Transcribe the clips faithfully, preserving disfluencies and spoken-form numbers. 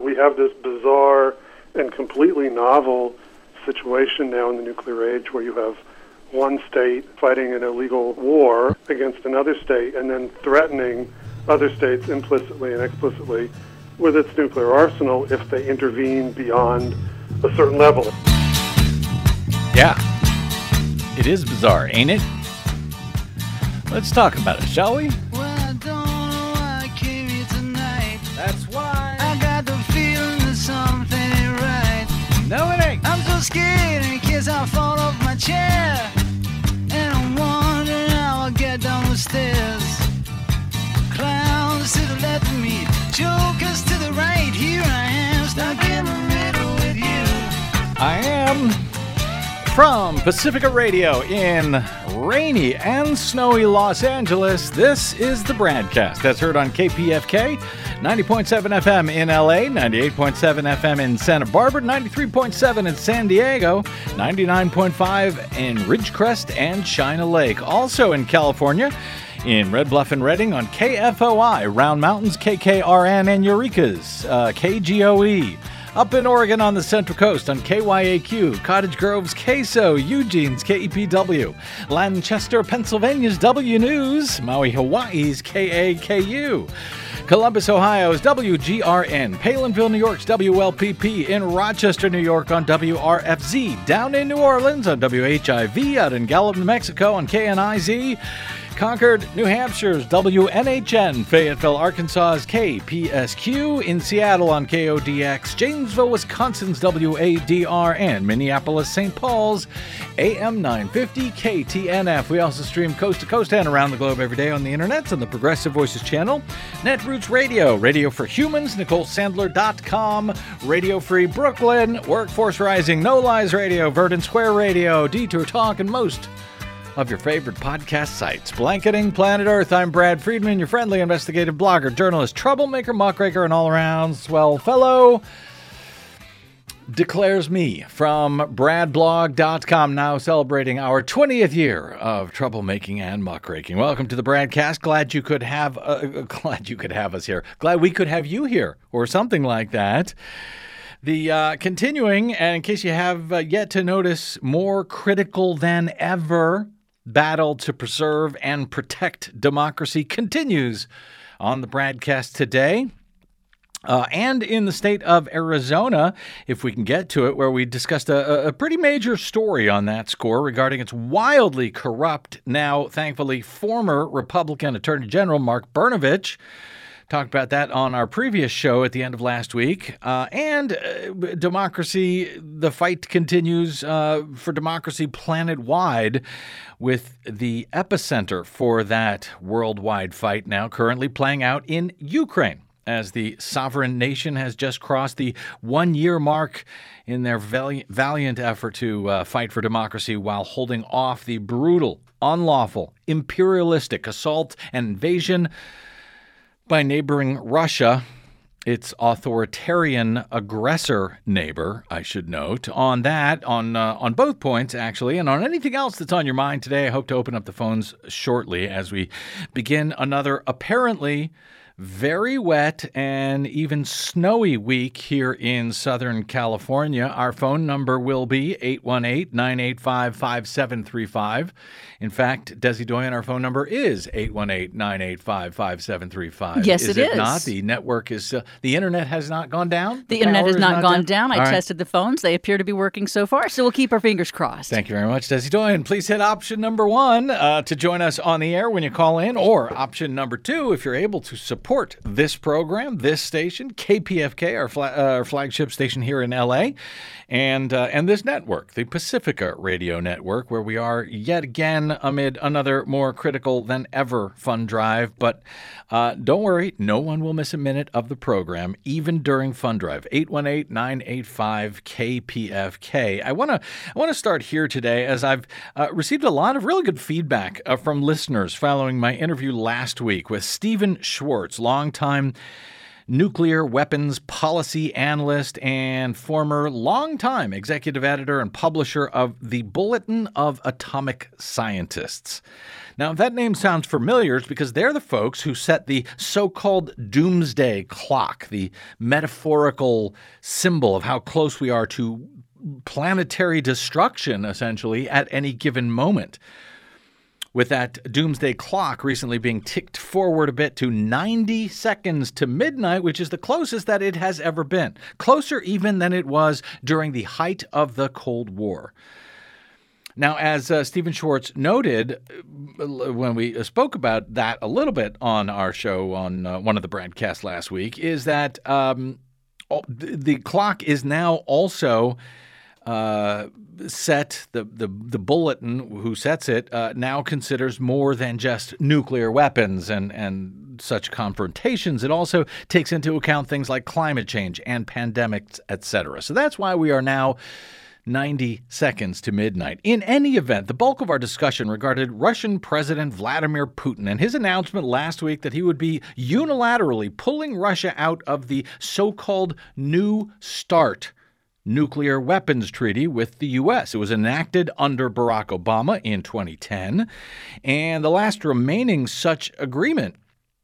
We have this bizarre and completely novel situation now in the nuclear age where you have one state fighting an illegal war against another state and then threatening other states implicitly and explicitly with its nuclear arsenal if they intervene beyond a certain level. Yeah, it is bizarre, ain't it? Let's talk about it, shall we? Well, I don't know why I came here tonight. That's why. I got the feeling that something ain't right. No, it ain't. I'm so scared in case I fall off my chair. And I'm wondering how I'll get down the stairs. Clowns to the left of me, jokers to the right. Here I am, stuck in the middle with you. I am from Pacifica Radio in rainy and snowy Los Angeles. This is the BradCast. That's heard on K P F K, ninety point seven F M in L A, ninety-eight point seven F M in Santa Barbara, ninety-three point seven in San Diego, ninety-nine point five in Ridgecrest and China Lake. Also in California, in Red Bluff and Redding on K F O I, Round Mountains, K K R N, and Eureka's, uh, K G O E. Up in Oregon on the Central Coast on K Y A Q, Cottage Grove's K S O, Eugene's K E P W, Lancaster, Pennsylvania's W News, Maui, Hawaii's K A K U, Columbus, Ohio's W G R N, Palinville, New York's W L P P, in Rochester, New York on W R F Z, down in New Orleans on W H I V, out in Gallup, New Mexico on K N I Z, Concord, New Hampshire's W N H N, Fayetteville, Arkansas's K P S Q, in Seattle on K O D X, Janesville, Wisconsin's W A D R, and Minneapolis, Saint Paul's A M nine fifty K T N F. We also stream coast to coast and around the globe every day on the internet on the Progressive Voices channel, Netroots Radio, Radio for Humans, Nicole Sandler dot com, Radio Free Brooklyn, Workforce Rising, No Lies Radio, Verdant Square Radio, Detour Talk, and most of your favorite podcast sites. Blanketing Planet Earth, I'm Brad Friedman, your friendly investigative blogger, journalist, troublemaker, muckraker, and all-around swell fellow. Declares me from brad blog dot com, now celebrating our twentieth year of troublemaking and muckraking. Welcome to the BradCast. Glad you could have uh, glad you could have us here. Glad we could have you here, or something like that. The uh, continuing, and in case you have uh, yet to notice, more critical than ever battle to preserve and protect democracy continues on the BradCast today. Uh, and in the state of Arizona, if we can get to it, where we discussed a, a pretty major story on that score regarding its wildly corrupt, now thankfully former Republican Attorney General Mark Brnovich. Talked about that on our previous show at the end of last week. Uh, and uh, democracy, the fight continues uh, for democracy planet-wide, with the epicenter for that worldwide fight now currently playing out in Ukraine, as the sovereign nation has just crossed the one-year mark in their valiant, valiant effort to uh, fight for democracy while holding off the brutal, unlawful, imperialistic assault and invasion by neighboring Russia, its authoritarian aggressor neighbor, I should note. On that, on uh, on both points, actually, and on anything else that's on your mind today, I hope to open up the phones shortly as we begin another apparently very wet and even snowy week here in Southern California. Our phone number will be eight one eight, nine eight five, five seven three five. In fact, Desi Doyen, our phone number is eight one eight, nine eight five, five seven three five. Yes, is it it is. not? The network is, uh, the internet has not gone down? The internet has not, not gone down? down. I All right. tested the phones. They appear to be working so far, so we'll keep our fingers crossed. Thank you very much, Desi Doyen. Please hit option number one uh, to join us on the air when you call in, or option number two if you're able to support this program, this station, K P F K, our, fla- uh, our flagship station here in L A, and uh, and this network, the Pacifica Radio Network, where we are yet again amid another more critical than ever fund drive. But uh, don't worry, no one will miss a minute of the program, even during fund drive. eight one eight, nine eight five, K P F K. I want to I want to start here today, as I've uh, received a lot of really good feedback uh, from listeners following my interview last week with Stephen Schwartz, longtime nuclear weapons policy analyst and former longtime executive editor and publisher of the Bulletin of Atomic Scientists. Now, if that name sounds familiar, it's because they're the folks who set the so-called doomsday clock, the metaphorical symbol of how close we are to planetary destruction, essentially, at any given moment. With that doomsday clock recently being ticked forward a bit to ninety seconds to midnight, which is the closest that it has ever been. Closer even than it was during the height of the Cold War. Now, as uh, Stephen Schwartz noted when we spoke about that a little bit on our show on uh, one of the broadcasts last week, is that um, the clock is now also uh, set, the, the, the bulletin who sets it uh, now considers more than just nuclear weapons and, and such confrontations. It also takes into account things like climate change and pandemics, et cetera. So that's why we are now ninety seconds to midnight. In any event, the bulk of our discussion regarded Russian President Vladimir Putin and his announcement last week that he would be unilaterally pulling Russia out of the so-called New START nuclear weapons treaty with the U S. It was enacted under Barack Obama in twenty ten, and the last remaining such agreement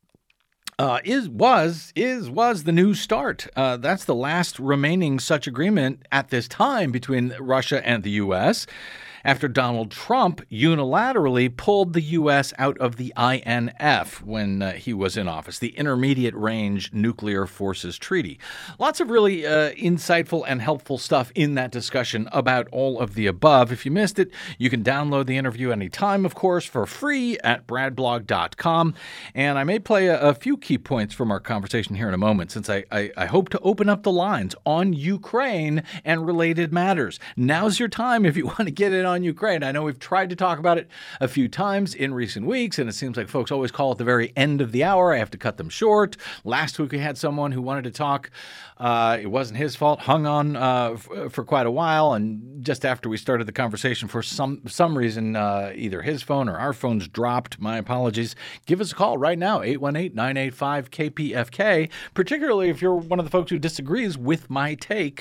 Uh, is was is was the New START. Uh, that's the last remaining such agreement at this time between Russia and the U S after Donald Trump unilaterally pulled the U S out of the I N F when uh, he was in office, the Intermediate Range Nuclear Forces Treaty. Lots of really uh, insightful and helpful stuff in that discussion about all of the above. If you missed it, you can download the interview anytime, of course, for free at brad blog dot com. And I may play a, a few key points from our conversation here in a moment, since I, I, I hope to open up the lines on Ukraine and related matters. Now's your time if you want to get in on Ukraine. I know we've tried to talk about it a few times in recent weeks, and it seems like folks always call at the very end of the hour. I have to cut them short. Last week we had someone who wanted to talk. Uh, it wasn't his fault. Hung on uh, f- for quite a while, and just after we started the conversation, for some some reason, uh, either his phone or our phones dropped. My apologies. Give us a call right now, eight one eight, nine eight five, K P F K, particularly if you're one of the folks who disagrees with my take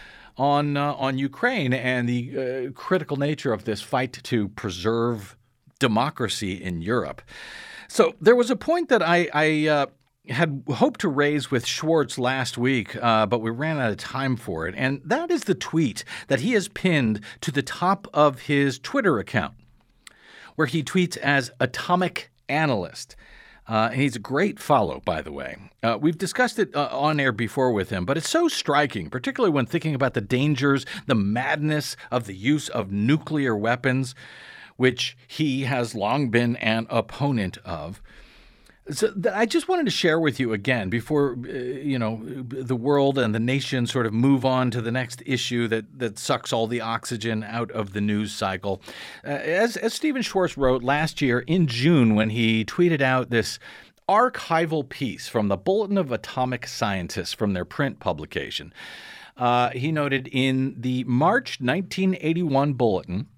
on uh, on Ukraine and the uh, critical nature of this fight to preserve democracy in Europe. So there was a point that I, I uh, had hoped to raise with Schwartz last week, uh, but we ran out of time for it, and that is the tweet that he has pinned to the top of his Twitter account, where he tweets as Atomic Analyst. Uh, and he's a great follow, by the way. Uh, we've discussed it uh, on air before with him, but it's so striking, particularly when thinking about the dangers, the madness of the use of nuclear weapons, which he has long been an opponent of. So th- I just wanted to share with you again before, uh, you know, the world and the nation sort of move on to the next issue that, that sucks all the oxygen out of the news cycle. Uh, as, as Stephen Schwartz wrote last year in June when he tweeted out this archival piece from the Bulletin of Atomic Scientists from their print publication, uh, he noted in the March nineteen eighty-one bulletin,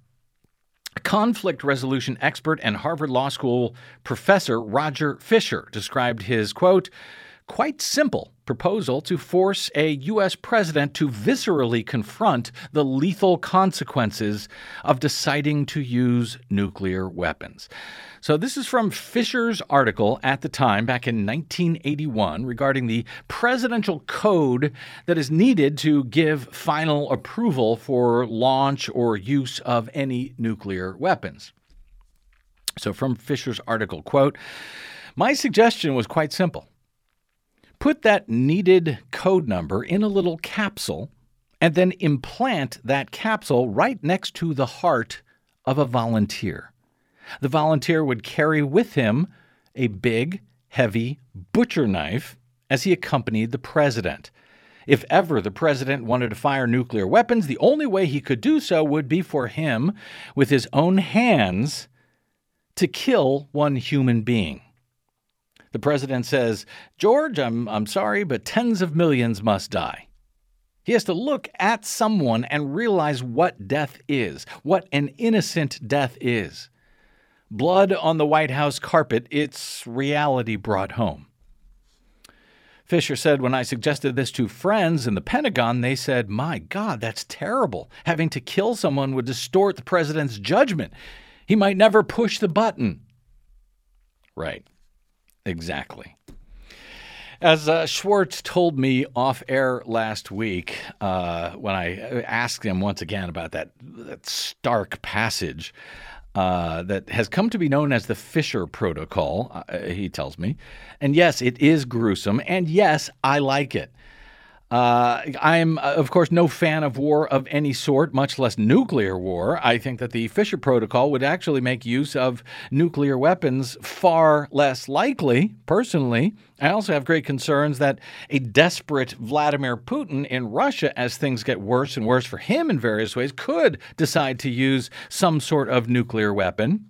conflict resolution expert and Harvard Law School professor Roger Fisher described his, quote, quite simple proposal to force a U S president to viscerally confront the lethal consequences of deciding to use nuclear weapons. So this is from Fisher's article at the time, back in nineteen eighty-one, regarding the presidential code that is needed to give final approval for launch or use of any nuclear weapons. So from Fisher's article, quote, my suggestion was quite simple. Put that needed code number in a little capsule and then implant that capsule right next to the heart of a volunteer. The volunteer would carry with him a big, heavy butcher knife as he accompanied the president. If ever the president wanted to fire nuclear weapons, the only way he could do so would be for him, with his own hands, to kill one human being. The president says, George, I'm I'm sorry, but tens of millions must die. He has to look at someone and realize what death is, what an innocent death is. Blood on the White House carpet, it's reality brought home. Fisher said, when I suggested this to friends in the Pentagon, they said, my God, that's terrible. Having to kill someone would distort the president's judgment. He might never push the button. Right. Exactly. As uh, Schwartz told me off air last week, uh, when I asked him once again about that, that stark passage uh, that has come to be known as the Fisher Protocol, uh, he tells me. And yes, it is gruesome. And yes, I like it. Uh, I'm, uh, of course, no fan of war of any sort, much less nuclear war. I think that the Fisher Protocol would actually make use of nuclear weapons far less likely, personally. I also have great concerns that a desperate Vladimir Putin in Russia, as things get worse and worse for him in various ways, could decide to use some sort of nuclear weapon.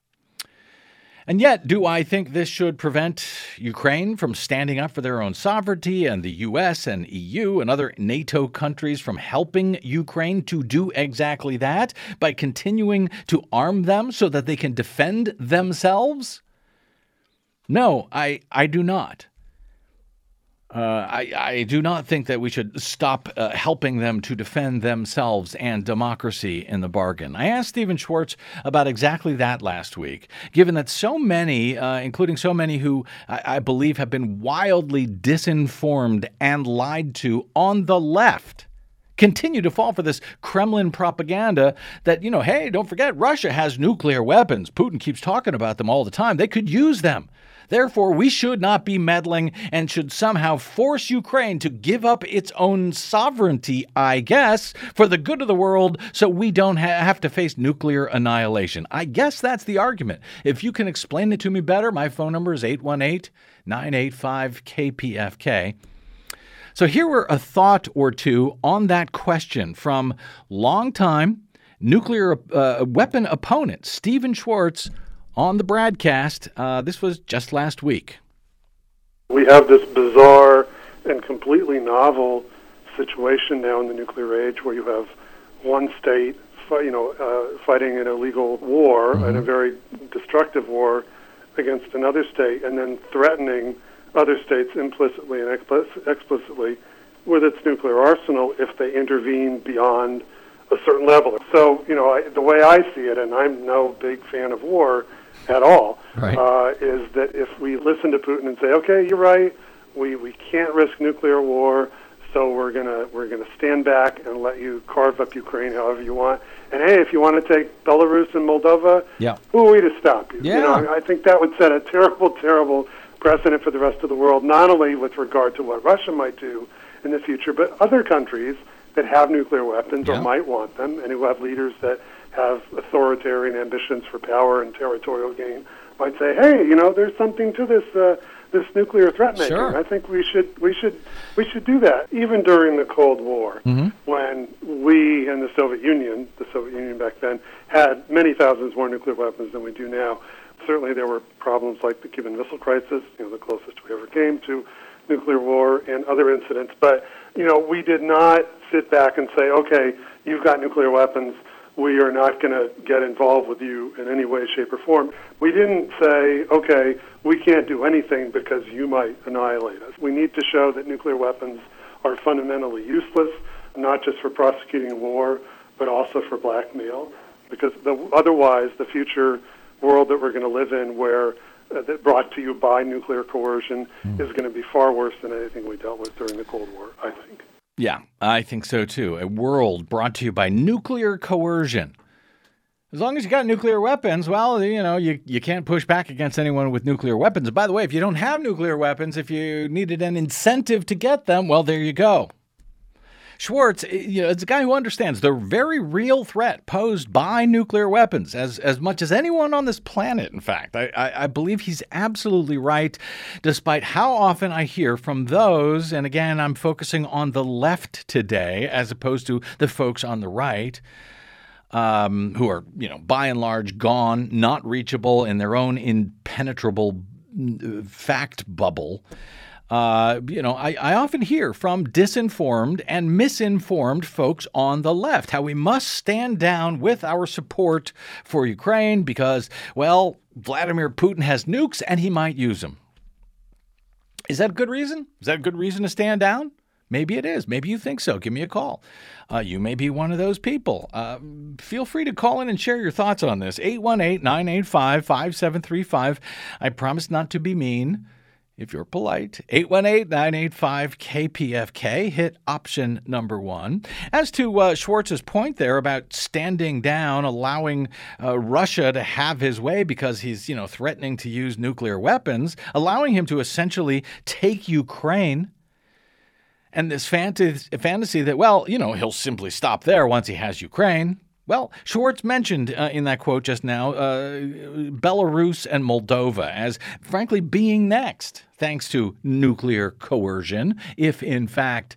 And yet, do I think this should prevent Ukraine from standing up for their own sovereignty and the U S and E U and other NATO countries from helping Ukraine to do exactly that by continuing to arm them so that they can defend themselves? No, I, I do not. Uh, I, I do not think that we should stop uh, helping them to defend themselves and democracy in the bargain. I asked Stephen Schwartz about exactly that last week, given that so many, uh, including so many who I, I believe have been wildly disinformed and lied to on the left, continue to fall for this Kremlin propaganda that, you know, hey, don't forget, Russia has nuclear weapons. Putin keeps talking about them all the time. They could use them. Therefore, we should not be meddling and should somehow force Ukraine to give up its own sovereignty, I guess, for the good of the world so we don't ha- have to face nuclear annihilation. I guess that's the argument. If you can explain it to me better, my phone number is eight one eight, nine eight five, K P F K. So here were a thought or two on that question from longtime nuclear uh, weapon opponent Stephen Schwartz on the broadcast. Uh, this was just last week. We have this bizarre and completely novel situation now in the nuclear age where you have one state, you know, uh, fighting an illegal war, mm-hmm. and a very destructive war against another state, and then threatening other states implicitly and explic- explicitly with its nuclear arsenal if they intervene beyond a certain level. So, you know, I, the way I see it, and I'm no big fan of war at all, right. uh, is that if we listen to Putin and say, okay, you're right, we, we can't risk nuclear war, so we're gonna we're gonna stand back and let you carve up Ukraine however you want. And hey, if you want to take Belarus and Moldova, yeah. who are we to stop you? Yeah. You know, I think that would set a terrible, terrible precedent for the rest of the world, not only with regard to what Russia might do in the future, but other countries that have nuclear weapons yeah. or might want them, and who have leaders that have authoritarian ambitions for power and territorial gain, might say, "Hey, you know, there's something to this uh, this nuclear threat making. Sure. I think we should we should we should do that." Even during the Cold War, mm-hmm. when we and the Soviet Union, the Soviet Union back then, had many thousands more nuclear weapons than we do now. Certainly, there were problems like the Cuban Missile Crisis, you know, the closest we ever came to nuclear war, and other incidents. But you know, we did not sit back and say, "Okay, you've got nuclear weapons. We are not going to get involved with you in any way, shape, or form." We didn't say, okay, we can't do anything because you might annihilate us. We need to show that nuclear weapons are fundamentally useless, not just for prosecuting war, but also for blackmail, because the, otherwise the future world that we're going to live in, where uh, that brought to you by nuclear coercion, mm. is going to be far worse than anything we dealt with during the Cold War, I think. Yeah, I think so too. A world brought to you by nuclear coercion. As long as you got nuclear weapons, well, you know, you, you can't push back against anyone with nuclear weapons. By the way, if you don't have nuclear weapons, if you needed an incentive to get them, well, there you go. Schwartz, you know, it's a guy who understands the very real threat posed by nuclear weapons, as as much as anyone on this planet, in fact. I, I, I believe he's absolutely right, despite how often I hear from those, and again, I'm focusing on the left today, as opposed to the folks on the right, um, who are, you know, by and large gone, not reachable in their own impenetrable fact bubble. Uh, you know, I, I often hear from disinformed and misinformed folks on the left how we must stand down with our support for Ukraine because, well, Vladimir Putin has nukes and he might use them. Is that a good reason? Is that a good reason to stand down? Maybe it is. Maybe you think so. Give me a call. Uh, you may be one of those people. Uh, feel free to call in and share your thoughts on this. eight one eight, nine eight five, five seven three five. I promise not to be mean if you're polite. eight one eight, nine eight five, K P F K. Hit option number one. As to uh, Schwartz's point there about standing down, allowing uh, Russia to have his way because he's, you know, threatening to use nuclear weapons, allowing him to essentially take Ukraine. And this fantasy, fantasy that, well, you know, he'll simply stop there once he has Ukraine. Well, Schwartz mentioned uh, in that quote just now uh, Belarus and Moldova as, frankly, being next, thanks to nuclear coercion, if, in fact,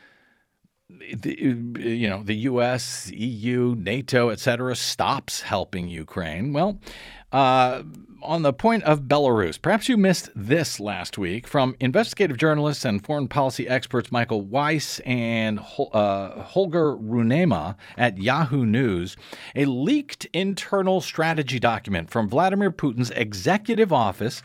the, you know, the U S, E U, NATO, et cetera, stops helping Ukraine. Well, uh, on the point of Belarus, perhaps you missed this last week from investigative journalists and foreign policy experts Michael Weiss and uh, Holger Runema at Yahoo News, a leaked internal strategy document from Vladimir Putin's executive office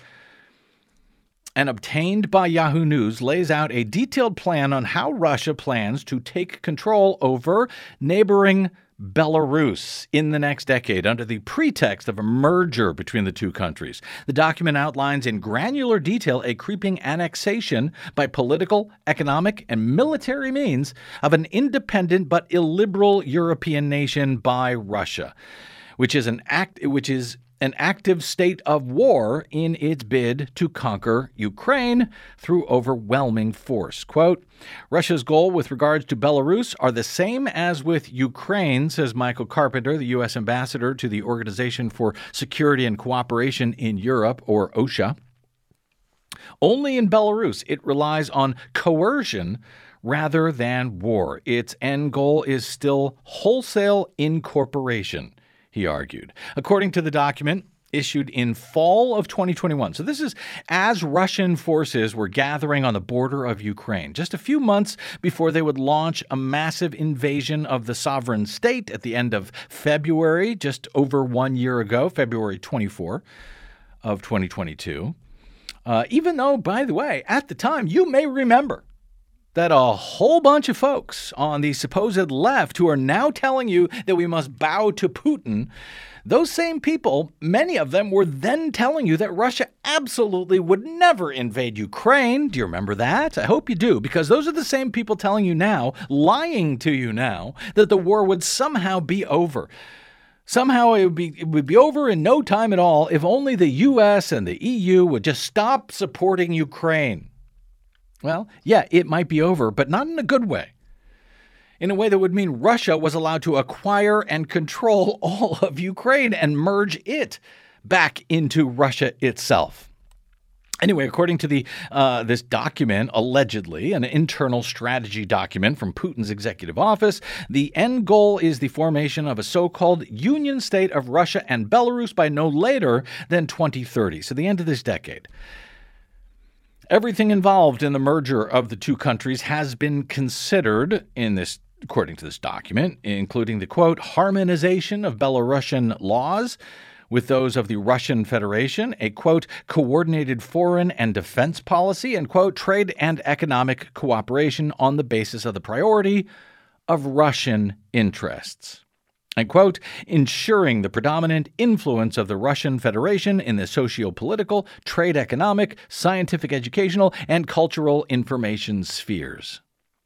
and obtained by Yahoo News lays out a detailed plan on how Russia plans to take control over neighboring Belarus in the next decade under the pretext of a merger between the two countries. The document outlines in granular detail a creeping annexation by political, economic, and military means of an independent but illiberal European nation by Russia, which is an act which is an active state of war in its bid to conquer Ukraine through overwhelming force. Quote, Russia's goal with regards to Belarus are the same as with Ukraine, says Michael Carpenter, the U S ambassador to the Organization for Security and Cooperation in Europe, or OSHA. Only in Belarus it relies on coercion rather than war. Its end goal is still wholesale incorporation, he argued. According to the document issued in fall of twenty twenty-one. So this is as Russian forces were gathering on the border of Ukraine, just a few months before they would launch a massive invasion of the sovereign state at the end of February, just over one year ago, February twenty-fourth of twenty twenty-two. Uh, even though, by the way, at the time, you may remember that a whole bunch of folks on the supposed left who are now telling you that we must bow to Putin, those same people, many of them were then telling you that Russia absolutely would never invade Ukraine. Do you remember that? I hope you do, because those are the same people telling you now, lying to you now, that the war would somehow be over. Somehow it would be it would be over in no time at all if only the U S and the E U would just stop supporting Ukraine. Well, yeah, it might be over, but not in a good way. In a way that would mean Russia was allowed to acquire and control all of Ukraine and merge it back into Russia itself. Anyway, according to the uh, this document, allegedly an internal strategy document from Putin's executive office, the end goal is the formation of a so-called union state of Russia and Belarus by no later than twenty thirty, so the end of this decade. Everything involved in the merger of the two countries has been considered in this, according to this document, including the, quote, harmonization of Belarusian laws with those of the Russian Federation, a, quote, coordinated foreign and defense policy, and, quote, trade and economic cooperation on the basis of the priority of Russian interests. And, quote, ensuring the predominant influence of the Russian Federation in the socio-political, trade economic, scientific educational, and cultural information spheres.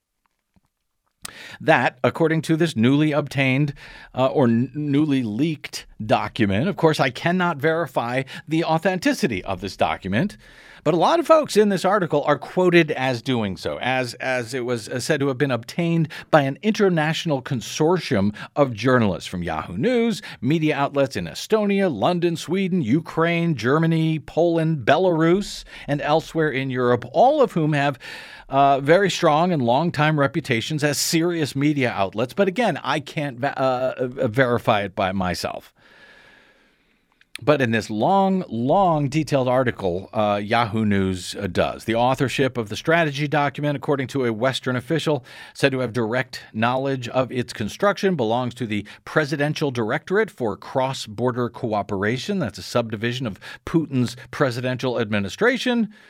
That, according to this newly obtained uh, or n- newly leaked document, of course, I cannot verify the authenticity of this document, but a lot of folks in this article are quoted as doing so, as, as it was said to have been obtained by an international consortium of journalists from Yahoo News, media outlets in Estonia, London, Sweden, Ukraine, Germany, Poland, Belarus, and elsewhere in Europe, all of whom have Uh, very strong and long-time reputations as serious media outlets. But again, I can't uh, verify it by myself. But in this long, long, detailed article, uh, Yahoo News uh, does. The authorship of the strategy document, according to a Western official said to have direct knowledge of its construction, belongs to the Presidential Directorate for Cross-Border Cooperation. That's a subdivision of Putin's presidential administration.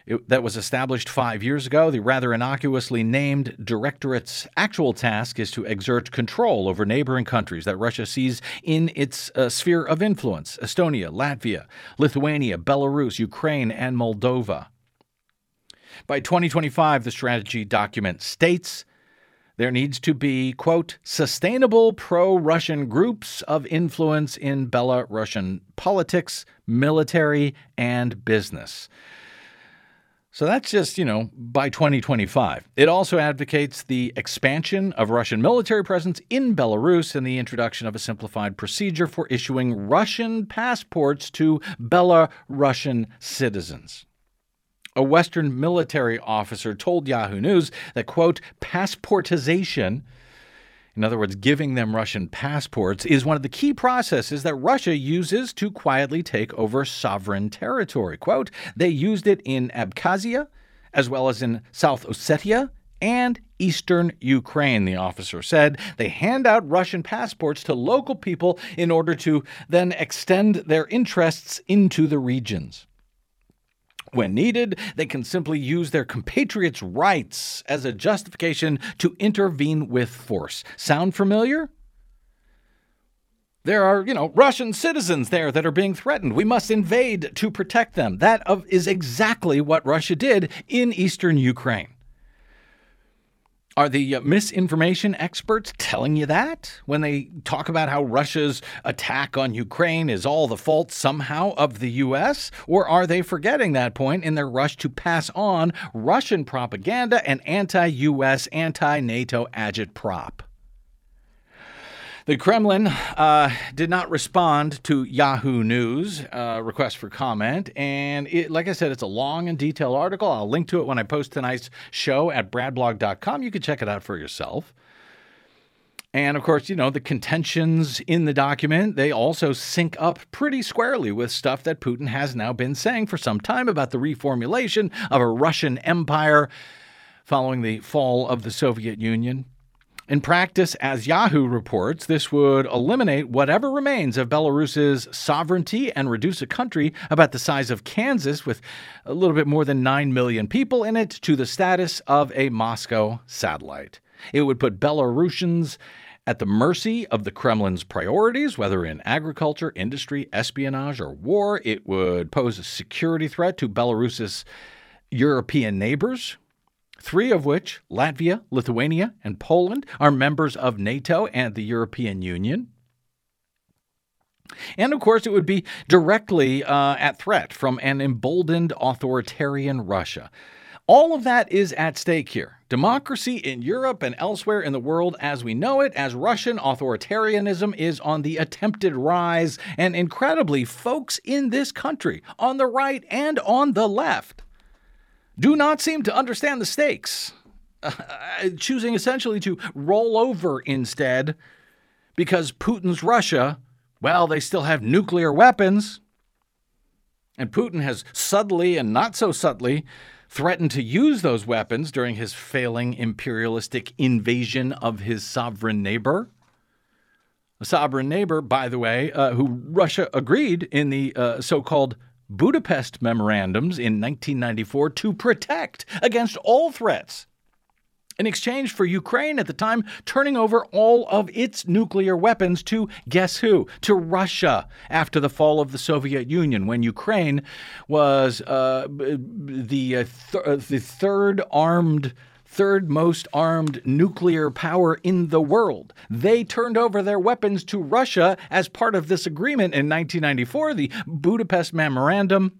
It, that was established five years ago. The rather innocuously named directorate's actual task is to exert control over neighboring countries that Russia sees in its uh, sphere of influence: Estonia, Latvia, Lithuania, Belarus, Ukraine, and Moldova. By twenty twenty-five, the strategy document states there needs to be, quote, sustainable pro-Russian groups of influence in Belarusian politics, military, and business. So that's just, you know, by twenty twenty-five. It also advocates the expansion of Russian military presence in Belarus and the introduction of a simplified procedure for issuing Russian passports to Belarusian citizens. A Western military officer told Yahoo News that, quote, passportization, in other words, giving them Russian passports, is one of the key processes that Russia uses to quietly take over sovereign territory. Quote, they used it in Abkhazia, as well as in South Ossetia and eastern Ukraine, the officer said. They hand out Russian passports to local people in order to then extend their interests into the regions. When needed, they can simply use their compatriots' rights as a justification to intervene with force. Sound familiar? There are, you know, Russian citizens there that are being threatened. We must invade to protect them. That is exactly what Russia did in eastern Ukraine. Are the misinformation experts telling you that when they talk about how Russia's attack on Ukraine is all the fault somehow of the U S? Or are they forgetting that point in their rush to pass on Russian propaganda and anti-U S, anti-NATO agitprop? The Kremlin uh, did not respond to Yahoo News' uh, request for comment. And it, like I said, it's a long and detailed article. I'll link to it when I post tonight's show at brad blog dot com. You can check it out for yourself. And, of course, you know, the contentions in the document, they also sync up pretty squarely with stuff that Putin has now been saying for some time about the reformulation of a Russian empire following the fall of the Soviet Union. In practice, as Yahoo reports, this would eliminate whatever remains of Belarus's sovereignty and reduce a country about the size of Kansas with a little bit more than nine million people in it to the status of a Moscow satellite. It would put Belarusians at the mercy of the Kremlin's priorities, whether in agriculture, industry, espionage, or war. It would pose a security threat to Belarus's European neighbors, three of which, Latvia, Lithuania, and Poland, are members of NATO and the European Union. And, of course, it would be directly uh, at threat from an emboldened authoritarian Russia. All of that is at stake here. Democracy in Europe and elsewhere in the world as we know it, as Russian authoritarianism is on the attempted rise, and incredibly, folks in this country, on the right and on the left, do not seem to understand the stakes, uh, choosing essentially to roll over instead because Putin's Russia, well, they still have nuclear weapons, and Putin has subtly and not so subtly threatened to use those weapons during his failing imperialistic invasion of his sovereign neighbor. A sovereign neighbor, by the way, uh, who Russia agreed in the uh, so-called Budapest memorandums in nineteen ninety-four to protect against all threats, in exchange for Ukraine at the time turning over all of its nuclear weapons to, guess who? To Russia after the fall of the Soviet Union, when Ukraine was uh, the, uh, th- the third armed third most armed nuclear power in the world. They turned over their weapons to Russia as part of this agreement in nineteen ninety-four, the Budapest Memorandum,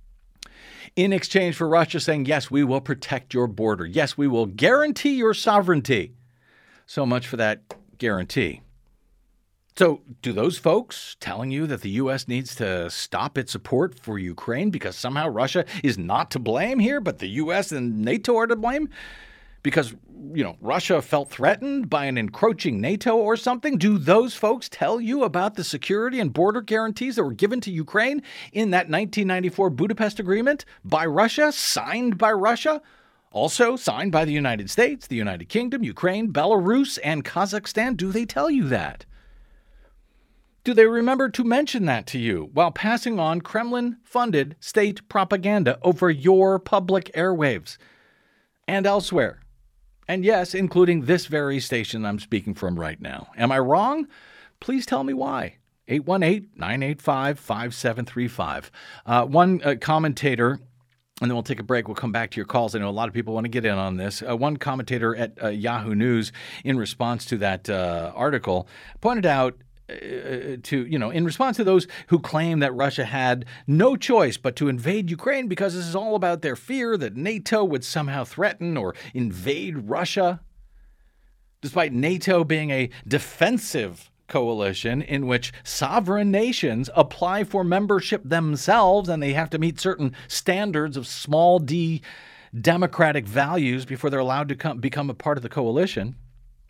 in exchange for Russia saying, yes, we will protect your border. Yes, we will guarantee your sovereignty. So much for that guarantee. So do those folks telling you that the U S needs to stop its support for Ukraine because somehow Russia is not to blame here, but the U S and NATO are to blame? Because, you know, Russia felt threatened by an encroaching NATO or something? Do those folks tell you about the security and border guarantees that were given to Ukraine in that nineteen ninety-four Budapest Agreement by Russia, signed by Russia, also signed by the United States, the United Kingdom, Ukraine, Belarus, and Kazakhstan? Do they tell you that? do they remember to mention that to you while passing on Kremlin-funded state propaganda over your public airwaves and elsewhere? And yes, including this very station I'm speaking from right now. Am I wrong? Please tell me why. eight one eight, nine eight five, five seven three five. Uh, one uh, commentator, and then we'll take a break. We'll come back to your calls. I know a lot of people want to get in on this. Uh, one commentator at uh, Yahoo News, in response to that uh, article, pointed out uh, to, you know, in response to those who claim that Russia had no choice but to invade Ukraine because this is all about their fear that NATO would somehow threaten or invade Russia, despite NATO being a defensive coalition in which sovereign nations apply for membership themselves, and they have to meet certain standards of small d democratic values before they're allowed to come, become a part of the coalition.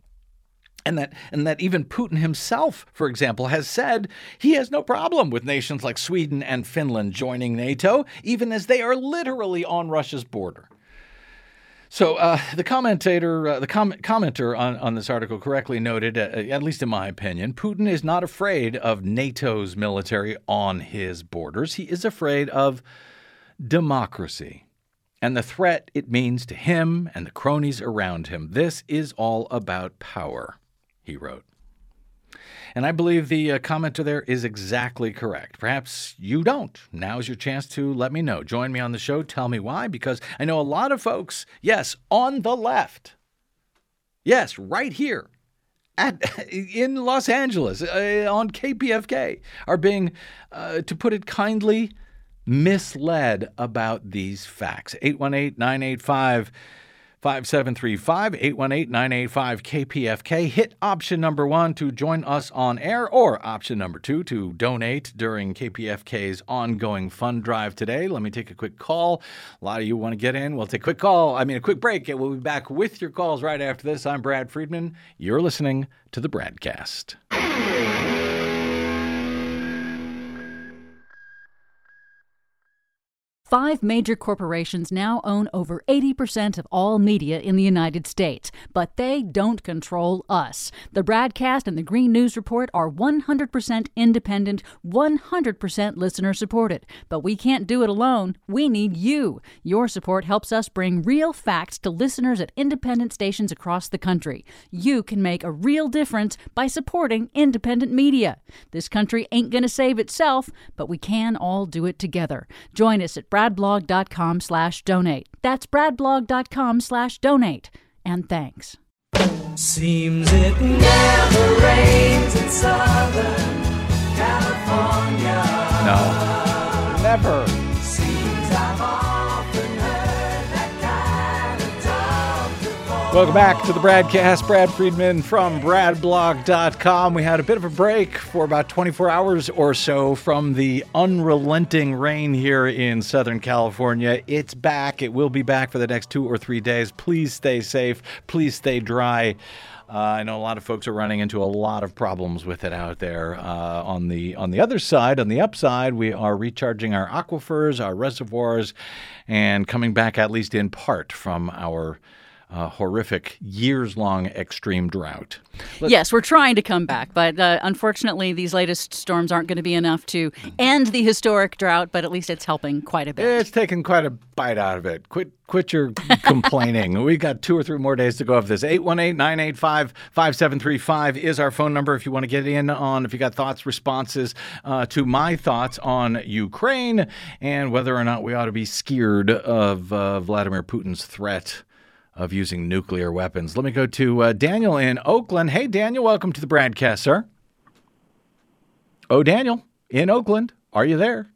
And that, and that even Putin himself, for example, has said he has no problem with nations like Sweden and Finland joining NATO, even as they are literally on Russia's border. So uh, the commentator, uh, the com- commenter on, on this article correctly noted, uh, at least in my opinion, Putin is not afraid of NATO's military on his borders. He is afraid of democracy and the threat it means to him and the cronies around him. This is all about power, he wrote. And I believe the uh, commenter there is exactly correct. Perhaps you don't. Now's your chance to let me know. Join me on the show. Tell me why, because I know a lot of folks, yes, on the left, yes, right here at in Los Angeles uh, on K P F K are being, uh, to put it kindly, misled about these facts. eight one eight, nine eight five, five seven three five, eight one eight, nine eight five, K P F K. Hit option number one to join us on air, or option number two to donate during K P F K's ongoing fund drive today. Let me take a quick call. A lot of you want to get in. We'll take a quick call. I mean, a quick break. We'll be back with your calls right after this. I'm Brad Friedman. You're listening to the Bradcast. Five major corporations now own over eighty percent of all media in the United States, but they don't control us. The Bradcast and the Green News Report are one hundred percent independent, one hundred percent listener-supported. But we can't do it alone. We need you. Your support helps us bring real facts to listeners at independent stations across the country. You can make a real difference by supporting independent media. This country ain't going to save itself, but we can all do it together. Join us at bradblog.com slash donate. That's bradblog.com slash donate. And thanks. Seems it never rains in Southern California. No, never. Seems I've often heard that kind of talk before. Welcome back to the Bradcast. Brad Friedman from bradblog dot com. We had a bit of a break for about twenty-four hours or so from the unrelenting rain here in Southern California. It's back. It will be back for the next two or three days. Please stay safe. Please stay dry. Uh, I know a lot of folks are running into a lot of problems with it out there. Uh, on the on the other side, on the upside, we are recharging our aquifers, our reservoirs, and coming back at least in part from our Uh, horrific, years-long extreme drought. Let's- Yes, we're trying to come back, but uh, unfortunately, these latest storms aren't going to be enough to end the historic drought, but at least it's helping quite a bit. It's taken quite a bite out of it. Quit quit your complaining. We got two or three more days to go of this. eight one eight, nine eight five, five seven three five is our phone number if you want to get in on, if you got thoughts, responses uh, to my thoughts on Ukraine and whether or not we ought to be scared of uh, Vladimir Putin's threat of using nuclear weapons. Let me go to uh, Daniel in Oakland. Hey, Daniel, welcome to the Bradcast, sir. Oh, Daniel, in Oakland. Are you there?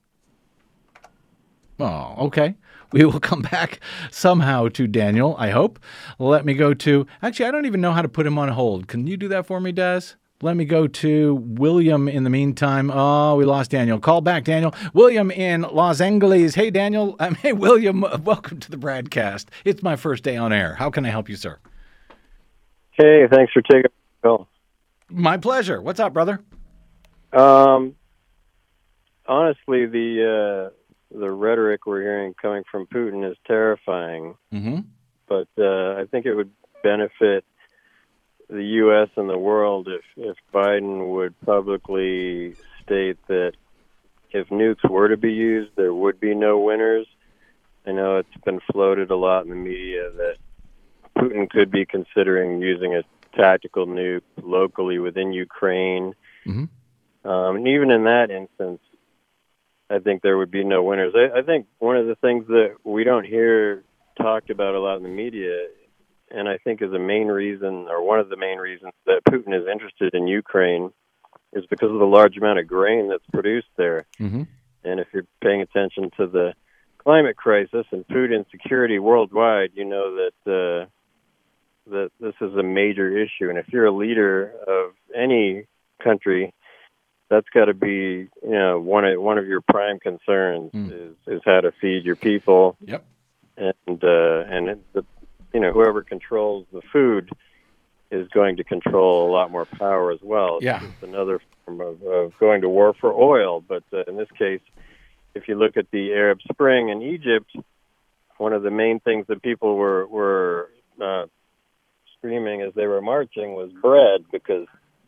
Oh, okay. We will come back somehow to Daniel, I hope. Let me go to... Actually, I don't even know how to put him on hold. Can you do that for me, Des? Let me go to William in the meantime. Oh, we lost Daniel. Call back, Daniel. William in Los Angeles. Hey, Daniel. Um, hey, William. Welcome to the Bradcast. It's my first day on air. How can I help you, sir? Hey, thanks for taking the call. My pleasure. What's up, brother? Um, honestly, the uh, the rhetoric we're hearing coming from Putin is terrifying. Mm-hmm. But uh, I think it would benefit the U S and the world if, if Biden would publicly state that if nukes were to be used, there would be no winners. I know it's been floated a lot in the media that Putin could be considering using a tactical nuke locally within Ukraine. Mm-hmm. Um, and even in that instance, I think there would be no winners. I, I think one of the things that we don't hear talked about a lot in the media, and I think is a main reason, or one of the main reasons that Putin is interested in Ukraine, is because of the large amount of grain that's produced there. Mm-hmm. And if you're paying attention to the climate crisis and food insecurity worldwide, you know that uh, that this is a major issue. And if you're a leader of any country, that's got to be, you know, one of one of your prime concerns mm. is is how to feed your people. Yep. And uh, and the, you know, whoever controls the food is going to control a lot more power as well. Yeah. It's another form of, of going to war for oil. But uh, in this case, if you look at the Arab Spring in Egypt, one of the main things that people were were uh, screaming as they were marching was bread, because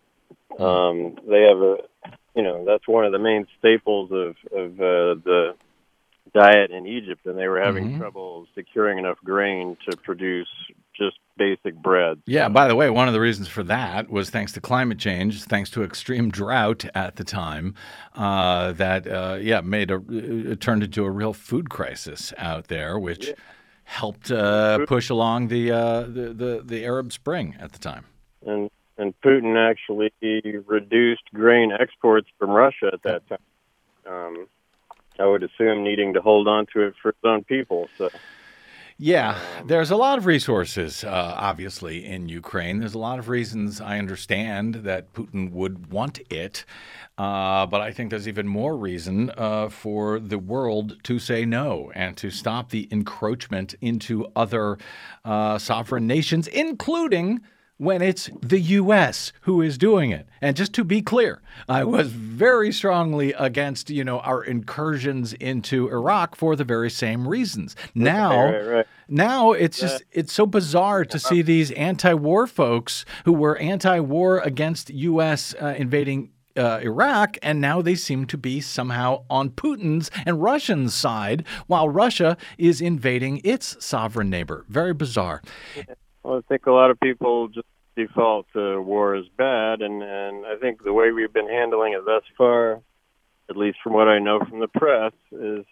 um, they have a, you know, that's one of the main staples of of uh, the diet in Egypt, and they were having mm-hmm. trouble securing enough grain to produce just basic bread. Yeah, by the way, one of the reasons for that was thanks to climate change, thanks to extreme drought at the time, uh, that, uh, yeah, made a, it turned into a real food crisis out there, which yeah. helped uh, push along the, uh, the, the, the Arab Spring at the time. And and Putin actually reduced grain exports from Russia at that time. Um, I would assume needing to hold on to it for his own people, so... Yeah, there's a lot of resources, uh, obviously, in Ukraine. There's a lot of reasons I understand that Putin would want it, uh, but I think there's even more reason uh, for the world to say no and to stop the encroachment into other uh, sovereign nations, including when it's the U S who is doing it. And just to be clear, I was very strongly against, you know, our incursions into Iraq for the very same reasons. Now, right, right, right. now it's just, it's so bizarre to see these anti-war folks who were anti-war against U S uh, invading Uh, Iraq, and now they seem to be somehow on Putin's and Russian's side, while Russia is invading its sovereign neighbor. Very bizarre. Well, I think a lot of people just default to war is bad, and, and I think the way we've been handling it thus far, at least from what I know from the press, is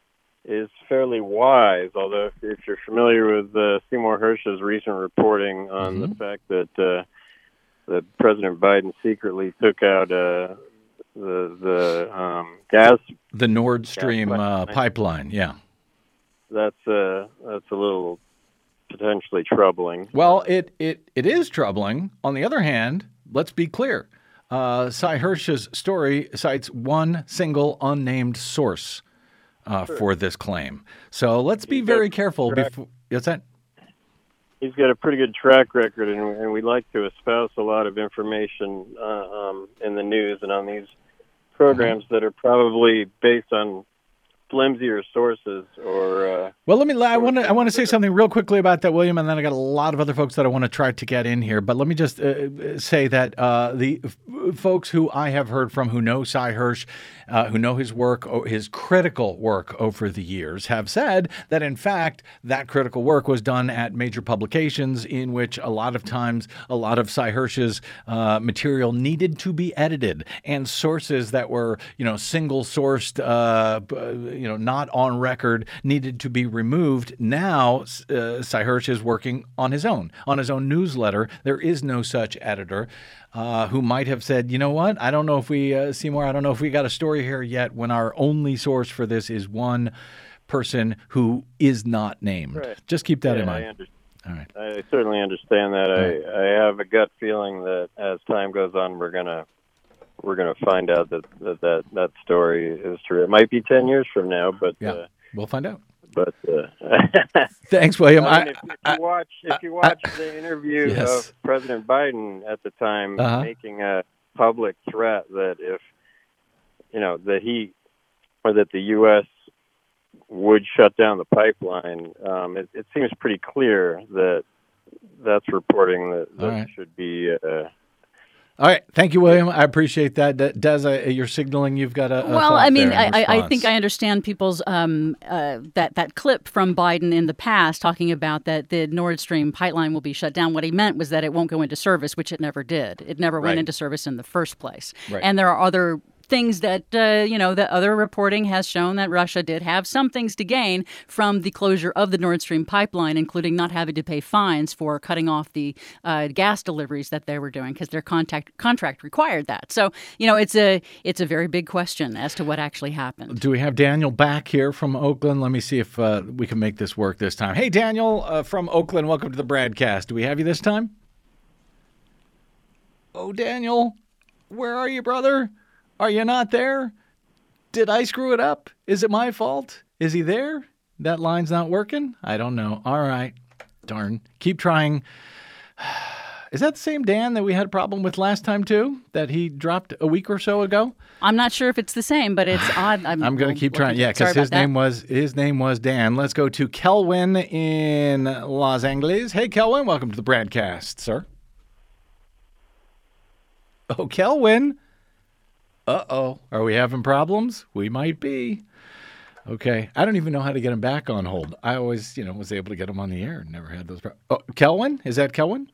is fairly wise. Although, if, if you're familiar with uh, Seymour Hersh's recent reporting on mm-hmm. the fact that uh, that President Biden secretly took out uh, the the um, gas, the Nord Stream uh, pipeline, yeah, that's uh, that's a little potentially troubling. Well, it, it, it is troubling. On the other hand, let's be clear. Uh, Sy Hersh's story cites one single unnamed source uh, sure. for this claim. So let's be He's very careful. Before, what's that? He's got a pretty good track record, and, and we like to espouse a lot of information uh, um, in the news and on these programs mm-hmm. that are probably based on flimsier sources or uh, well let me I want to I want to say something real quickly about that, William, and then I got a lot of other folks that I want to try to get in here, but let me just uh, say that uh, the f- folks who I have heard from who know Sy Hersh, uh, who know his work, his critical work over the years, have said that in fact that critical work was done at major publications in which a lot of times a lot of Sy Hersh's uh, material needed to be edited, and sources that were, you know, single sourced uh, you know, not on record, needed to be removed. Now, uh, Sy Hersh is working on his own, on his own newsletter. There is no such editor uh, who might have said, you know what, I don't know if we, uh, Seymour, I don't know if we got a story here yet, when our only source for this is one person who is not named. Right. Just keep that yeah, in mind. I understand. All right. I certainly understand that. Right. I, I have a gut feeling that as time goes on, we're going to we're going to find out that, that that that story is true. It might be ten years from now, but yeah, uh, we'll find out. But uh, thanks, William. I mean, I, if, if I, you watch if you watch I, the interview yes. of President Biden at the time, uh-huh. making a public threat that if you know that he or that the U S would shut down the pipeline, um, it, it seems pretty clear that that's reporting that, that right. should be. Uh, All right. Thank you, William. I appreciate that. De- Des, uh, you're signaling you've got a, a well, thought I mean, there in I, I I response. think I understand people's um, uh, that that clip from Biden in the past talking about that the Nord Stream pipeline will be shut down. What he meant was that it won't go into service, which it never did. It never Right. went into service in the first place. Right. And there are other things that, uh, you know, that other reporting has shown that Russia did have some things to gain from the closure of the Nord Stream pipeline, including not having to pay fines for cutting off the uh, gas deliveries that they were doing because their contact, contract required that. So, you know, it's a it's a very big question as to what actually happened. Do we have Daniel back here from Oakland? Let me see if uh, we can make this work this time. Hey, Daniel uh, from Oakland, welcome to the Bradcast. Do we have you this time? Oh, Daniel, where are you, brother? Are you not there? Did I screw it up? Is it my fault? Is he there? That line's not working? I don't know. All right. Darn. Keep trying. Is that the same Dan that we had a problem with last time, too? That he dropped a week or so ago? I'm not sure if it's the same, but it's odd. I'm, I'm going to keep trying. Yeah, Sorry because his about that. name was his name was Dan. Let's go to Kelvin in Los Angeles. Hey, Kelvin, welcome to the Bradcast, sir. Oh, Kelvin. Uh-oh. Are we having problems? We might be. Okay. I don't even know how to get him back on hold. I always, you know, was able to get him on the air. Never had those problems. Oh, Kelvin? Is that Kelvin?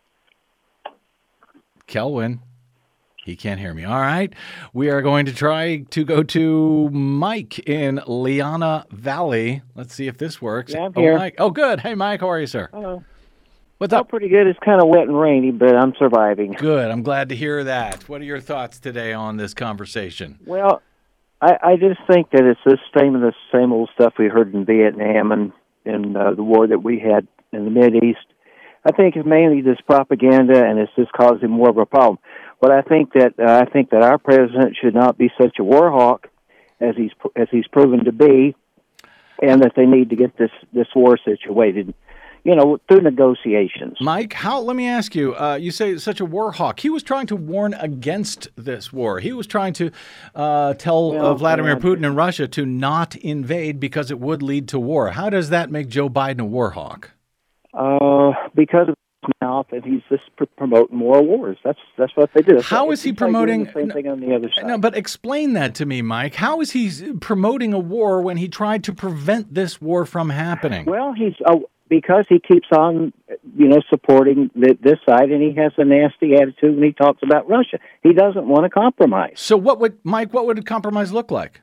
Kelvin. He can't hear me. All right. We are going to try to go to Mike in Liana Valley. Let's see if this works. Yeah, I'm oh, here. Mike. Oh, good. Hey, Mike. How are you, sir? Hello. What's Oh, up? pretty good. It's kind of wet and rainy, but I'm surviving. Good. I'm glad to hear that. What are your thoughts today on this conversation? Well, I, I just think that it's the same the same old stuff we heard in Vietnam and in uh, the war that we had in the Mideast. I think it's mainly this propaganda, and it's just causing more of a problem. But I think that uh, I think that our president should not be such a war hawk as he's as he's proven to be, and that they need to get this this war situated. You know, through negotiations. Mike, how? Let me ask you. Uh, you say such a war hawk. He was trying to warn against this war. He was trying to uh, tell Well, uh, Vladimir uh, Putin and Russia to not invade because it would lead to war. How does that make Joe Biden a war hawk? Uh, because of his mouth, and he's just pr- promoting more wars. That's that's what they do. That's How what- is he it's like doing promoting- the same thing on the other side? No, but explain that to me, Mike. How is he promoting a war when he tried to prevent this war from happening? Well, he's uh, because he keeps on, you know, supporting the, this side, and he has a nasty attitude when he talks about Russia. He doesn't want to compromise. So what would, Mike, what would a compromise look like?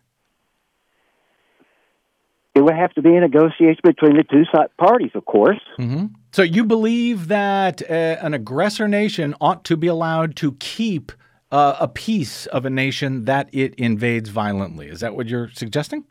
It would have to be a negotiation between the two side parties, of course. Mm-hmm. So you believe that uh, an aggressor nation ought to be allowed to keep uh, a piece of a nation that it invades violently. Is that what you're suggesting?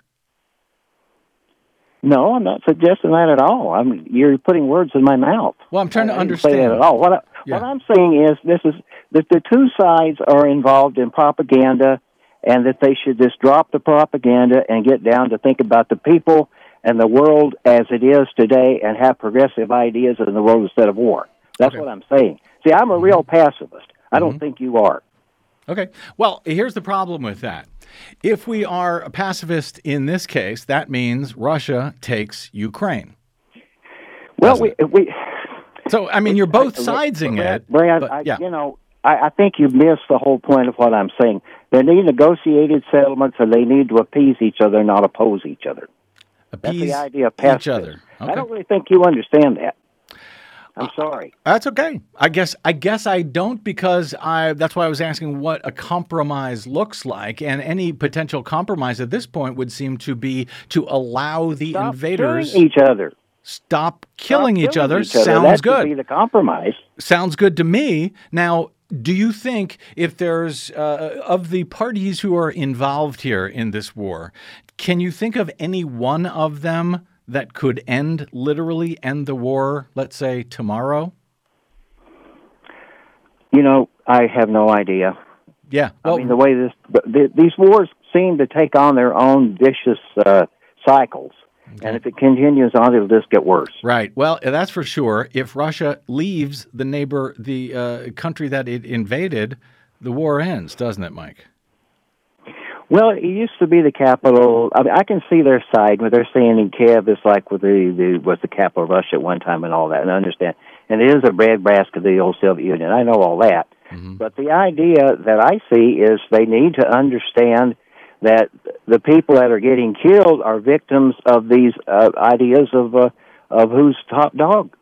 No, I'm not suggesting that at all. I mean, you're putting words in my mouth. Well, I'm trying to I didn't understand. say that at all. What, I, Yeah. what I'm saying is this is that the two sides are involved in propaganda, and that they should just drop the propaganda and get down to think about the people and the world as it is today and have progressive ideas in the world instead of war. That's Okay. what I'm saying. See, I'm a real pacifist. I don't think you are. Okay. Well, here's the problem with that. If we are a pacifist in this case, that means Russia takes Ukraine. Well, Doesn't we, we So, I mean, you're both I- siding Brad, it. Brad, but, I, yeah. you know, I, I think you've missed the whole point of what I'm saying. They need negotiated settlements, and they need to appease each other, not oppose each other. That's Appease the idea of each pacifism. other. Okay. I don't really think you understand that. I'm sorry. That's okay. I guess I guess I don't because I that's why I was asking what a compromise looks like, and any potential compromise at this point would seem to be to allow the Stop invaders killing each other. stop killing Stop each killing other. each other. Sounds that good. Would be the compromise. Sounds good to me. Now, do you think if there's uh, of the parties who are involved here in this war, can you think of any one of them that could end, literally end the war, let's say, tomorrow? You know, I have no idea. Yeah. Well, I mean, the way this the, these wars seem to take on their own vicious uh, cycles, and if it continues on, it'll just get worse. right. Well, that's for sure. If Russia leaves the neighbor, the uh, country that it invaded, the war ends, doesn't it, Mike? Well, it used to be the capital. I mean, I can see their side where they're saying in Kiev is like with the, the was the capital of Russia at one time and all that, and I understand. and it is a breadbasket of the old Soviet Union. I know all that. Mm-hmm. But the idea that I see is they need to understand that the people that are getting killed are victims of these uh, ideas of uh, of who's top dog.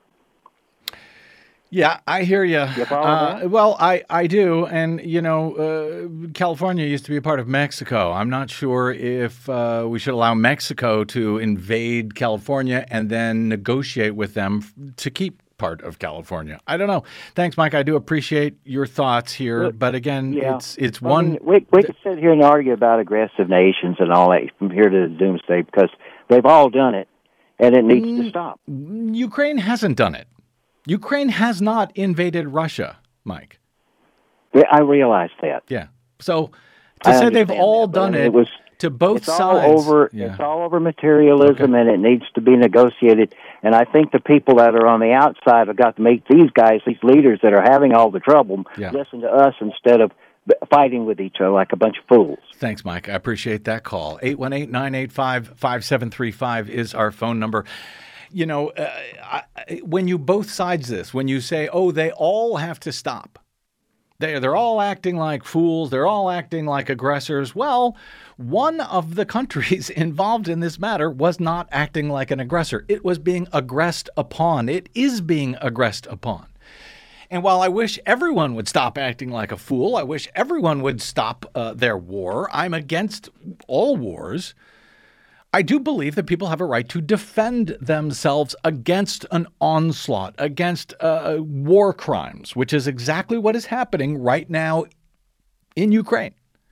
Yeah, I hear you. You follow uh, that? Well, I, I do. And, you know, uh, California used to be a part of Mexico. I'm not sure if uh, we should allow Mexico to invade California and then negotiate with them f- to keep part of California. I don't know. Thanks, Mike. I do appreciate your thoughts here. Look, but again, yeah. it's it's I one. mean, we we could sit here and argue about aggressive nations and all that from here to the doomsday because they've all done it, and it needs Mm, to stop. Ukraine hasn't done it. Ukraine has not invaded Russia, Mike. Yeah, I realize that. Yeah. So to I say they've understand all that, but I done mean, it, it was to both it's sides. all over. Yeah. It's all over materialism, Okay. and it needs to be negotiated. And I think the people that are on the outside have got to make these guys, these leaders that are having all the trouble, Yeah. listen to us instead of fighting with each other like a bunch of fools. Thanks, Mike. I appreciate that call. eight one eight, nine eight five, five seven three five is our phone number. You know, uh, I, when you both sides this, when you say, oh, they all have to stop. They're, they're all acting like fools. They're all acting like aggressors. Well, one of the countries involved in this matter was not acting like an aggressor. It was being aggressed upon. It is being aggressed upon. And while I wish everyone would stop acting like a fool, I wish everyone would stop uh, their war. I'm against all wars. I do believe that people have a right to defend themselves against an onslaught, against uh, war crimes, which is exactly what is happening right now in Ukraine.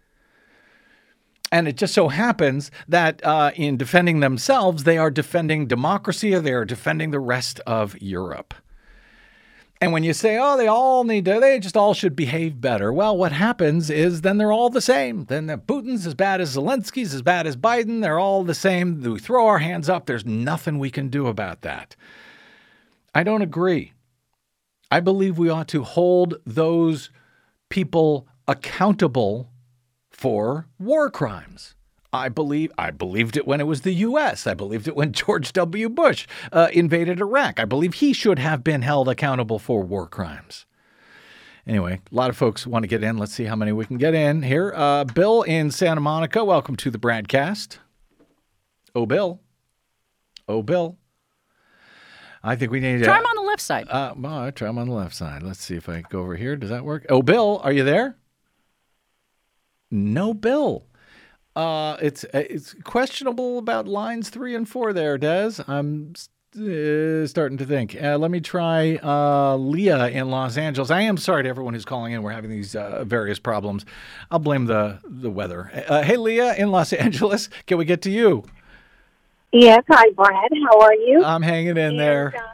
And it just so happens that uh, in defending themselves, they are defending democracy, or they are defending the rest of Europe. And when you say, oh, they all need to, they just all should behave better. Well, what happens is then they're all the same. Then the Putin's as bad as Zelensky's, as bad as Biden. They're all the same. We throw our hands up. There's nothing we can do about that. I don't agree. I believe we ought to hold those people accountable for war crimes. I believe I believed it when it was the U S. I believed it when George W. Bush uh, invaded Iraq. I believe he should have been held accountable for war crimes. Anyway, a lot of folks want to get in. Let's see how many we can get in here. Uh, Bill in Santa Monica, welcome to the Bradcast. Oh, Bill. Oh, Bill. I think we need to... Try him on the left side. Uh, well, I try him on the left side. Let's see if I go over here. Does that work? Oh, Bill, are you there? No, Bill. Uh, it's it's questionable about lines three and four there, Des. I'm uh, starting to think. Uh, let me try uh, Leah in Los Angeles. I am sorry to everyone who's calling in. We're having these uh, various problems. I'll blame the, the weather. Uh, hey, Leah in Los Angeles. Can we get to you? Yes. Hi, Brad. How are you? I'm hanging in And, there. uh,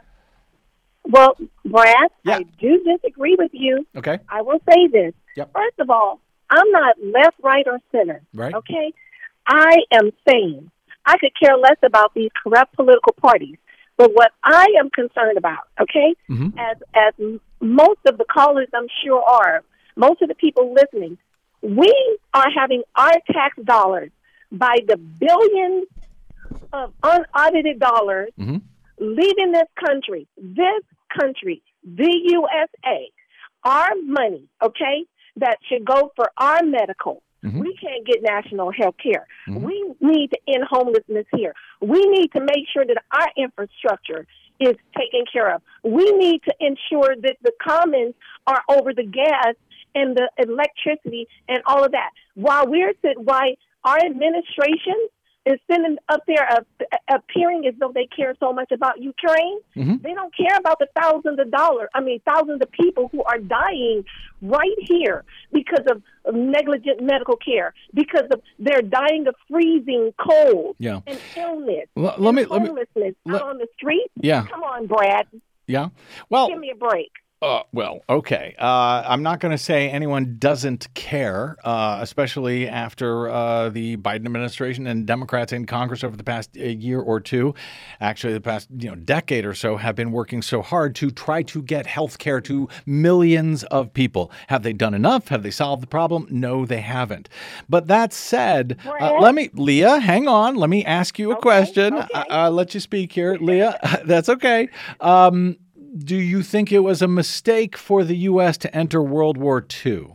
well, Brad, Yeah. I do disagree with you. Okay. I will say this. Yep. First of all, I'm not left, right, or center. Right. Okay? I am sane. I could care less about these corrupt political parties. But what I am concerned about, okay, Mm-hmm. as as m- most of the callers I'm sure are, most of the people listening, we are having our tax dollars by the billions of unaudited dollars Mm-hmm. leaving this country, this country, the U S A, our money, okay, that should go for our medical. Mhm. We can't get national health care. Mhm. We need to end homelessness here. We need to make sure that our infrastructure is taken care of. We need to ensure that the commons are over the gas and the electricity and all of that. While we're sit, why our administration is sitting up there uh, appearing as though they care so much about Ukraine. Mhm. They don't care about the thousands of dollars, I mean, thousands of people who are dying right here because of, of negligent medical care, because of they're dying of freezing cold Yeah. and illness L- let me and let me. homelessness let- out on the street. Yeah. Come on, Brad. Yeah. Well. Give me a break. Uh, well, okay. Uh, I'm not going to say anyone doesn't care, uh, especially after uh, the Biden administration and Democrats in Congress over the past uh, year or two, actually the past you know decade or so, have been working so hard to try to get health care to millions of people. Have they done enough? Have they solved the problem? No, they haven't. But that said, uh, Brad? let me, Leah, hang on. Let me ask you a Okay, question. okay. I- I'll let you speak here, Leah. That's okay. Um, do you think it was a mistake for the U S to enter World War Two?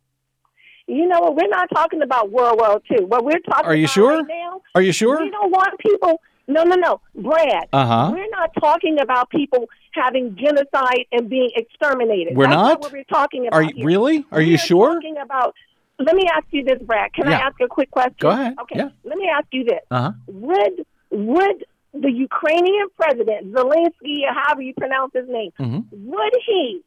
You know what? We're not talking about World War Two. What we're talking Are you about sure? right now, Are you sure? we don't want people. No, no, no, Brad. Uh-huh. We're not talking about people having genocide and being exterminated. We're That's not? what we're talking about Are you here. really? Are we you are sure? Talking about. Let me ask you this, Brad. Can Yeah. I ask a quick question? Go ahead. Okay. Yeah. Let me ask you this. Uh-huh. Would would the Ukrainian president Zelensky, or however you pronounce his name, Mhm. would he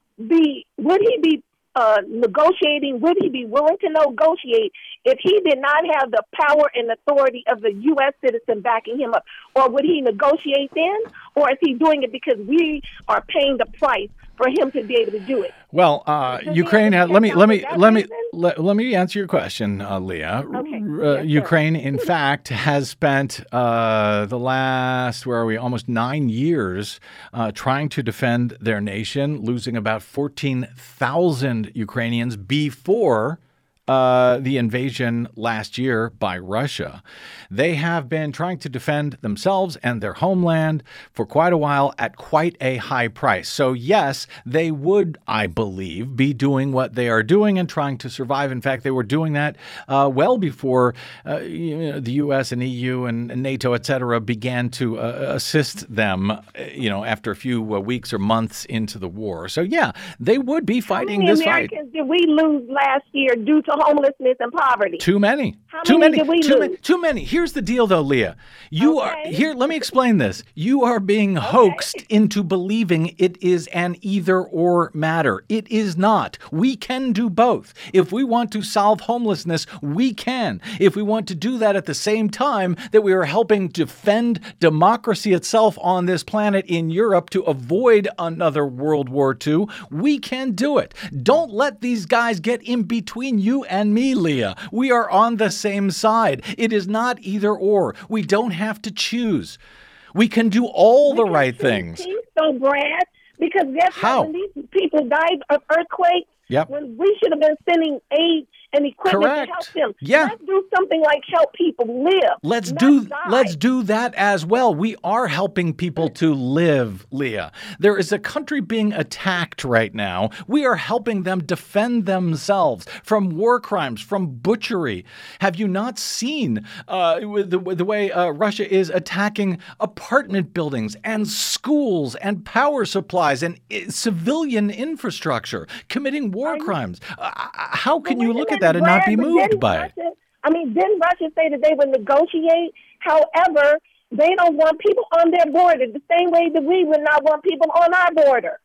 be would he be uh, negotiating? Would he be willing to negotiate if he did not have the power and authority of the U S citizen backing him up? Or would he negotiate then? Or is he doing it because we are paying the price for him to be able to do it? Well, uh, Does he Ukraine. have Uh, to let me check let out me for that let me reason? let, let me answer your question, uh, Leah. Okay. Uh, Yes, sir. Ukraine, in fact, has spent uh, the last where are we almost nine years uh, trying to defend their nation, losing about fourteen thousand Ukrainians before. Uh, the invasion last year by Russia. They have been trying to defend themselves and their homeland for quite a while at quite a high price. So yes, they would, I believe, be doing what they are doing and trying to survive. In fact, they were doing that uh, well before uh, you know, the U S and E U and NATO, et cetera, began to uh, assist them, uh, you know, after a few uh, weeks or months into the war. So yeah, they would be fighting How many this fight. Americans did we lose last year due to homelessness and poverty? Too many. How too many many. did we too lose? many. Too many. Here's the deal, though, Leah. You are Okay. here. Let me explain this. You are being hoaxed into believing it is an either-or matter. It is not. We can do both. If we want to solve homelessness, we can. If we want to do that at the same time that we are helping defend democracy itself on this planet in Europe to avoid another World War Two, we can do it. Don't let these guys get in between you and me, Leah. We are on the same side. It is not either or. We don't have to choose. We can do all the right things. Peace, though, Brad, because guess How? what? When these people died of earthquakes, Yep. when we should have been sending aid and equipment Correct. to help them. Yeah. Let's do something like help people live. Let's not do die. let's do that as well. We are helping people to live, Leah. There is a country being attacked right now. We are helping them defend themselves from war crimes, from butchery. Have you not seen uh, the, the way uh, Russia is attacking apartment buildings and schools and power supplies and uh, civilian infrastructure, committing war crimes? Uh, how can But you wait a look at minute, that and not be Brad, but moved didn't by it? Russia, I mean, didn't Russia say that they would negotiate? However, they don't want people on their border the same way that we would not want people on our border.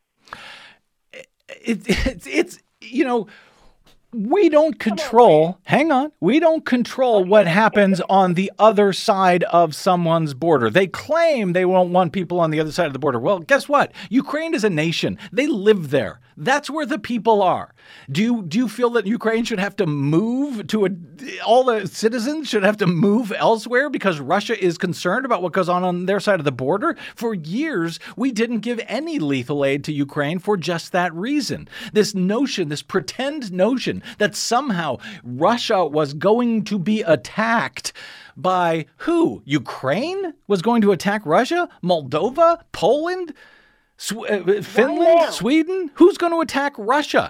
It, it's, it's, you know, we don't control, hang on, we don't control what happens on the other side of someone's border. They claim they won't want people on the other side of the border. Well, guess what? Ukraine is a nation. They live there. That's where the people are. Do you do you feel that Ukraine should have to move to a all the citizens should have to move elsewhere because Russia is concerned about what goes on on their side of the border? For years, we didn't give any lethal aid to Ukraine for just that reason. This notion, this pretend notion that somehow Russia was going to be attacked by who? Ukraine was going to attack Russia? Moldova? Poland? Sw- uh, Finland, now. Sweden? Who's going to attack Russia?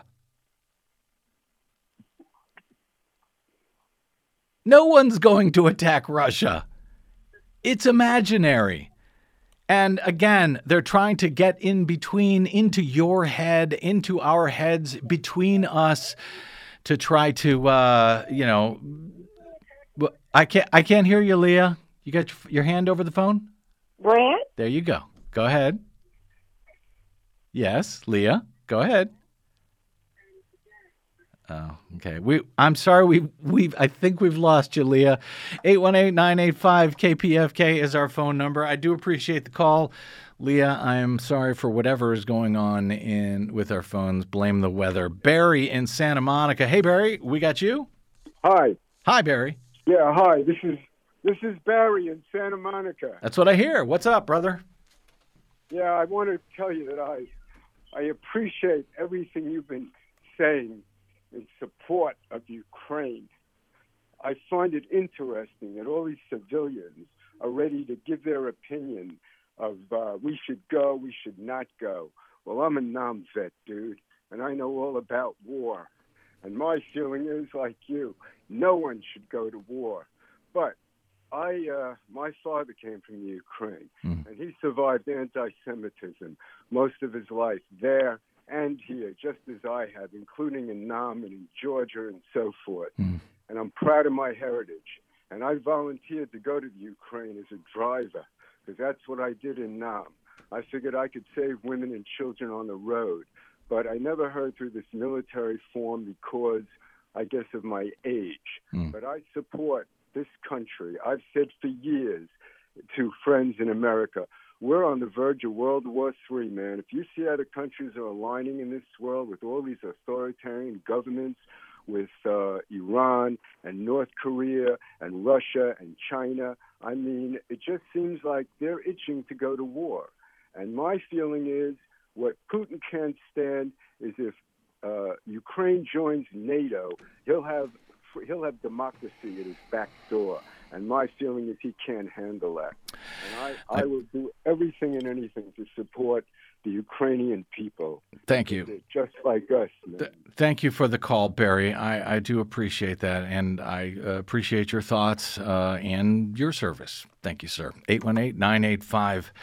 No one's going to attack Russia. It's imaginary. And again, they're trying to get in between, into your head, into our heads, between us to try to, uh, you know, I can't, I can't hear you, Leah. You got your hand over the phone? Brad? There you go. Go ahead. Yes, Leah, go ahead. Oh, okay. We, I'm sorry. We, we, I think we've lost you, Leah. eight one eight, nine eight five, K P F K is our phone number. I do appreciate the call, Leah. I am sorry for whatever is going on in with our phones. Blame the weather. Barry in Santa Monica. Hey, Barry, we got you. Hi. Hi, Barry. Yeah, hi. This is this is Barry in Santa Monica. That's what I hear. What's up, brother? Yeah, I want to tell you that I I appreciate everything you've been saying in support of Ukraine. I find it interesting that all these civilians are ready to give their opinion of uh, we should go, we should not go. Well, I'm a Nam vet, dude, and I know all about war. And my feeling is, like you, no one should go to war. But I, uh, my father came from the Ukraine, mm. and he survived anti-Semitism most of his life there and here, just as I have, including in Nam and in Georgia and so forth. Mm. And I'm proud of my heritage. And I volunteered to go to the Ukraine as a driver, because that's what I did in Nam. I figured I could save women and children on the road. But I never heard through this military form because, I guess, of my age. Mm. But I support this country. I've said for years to friends in America, we're on the verge of World War Three, man. If you see how the countries are aligning in this world with all these authoritarian governments, with uh, Iran and North Korea and Russia and China, I mean, it just seems like they're itching to go to war. And my feeling is what Putin can't stand is if uh, Ukraine joins NATO, he'll have he'll have democracy at his back door. And my feeling is he can't handle that. And I, I will do everything and anything to support the Ukrainian people. Thank you. Just like us, man. Th- thank you for the call, Barry. I, I do appreciate that, and I uh, appreciate your thoughts uh, and your service. Thank you, sir. eight one eight, nine eight five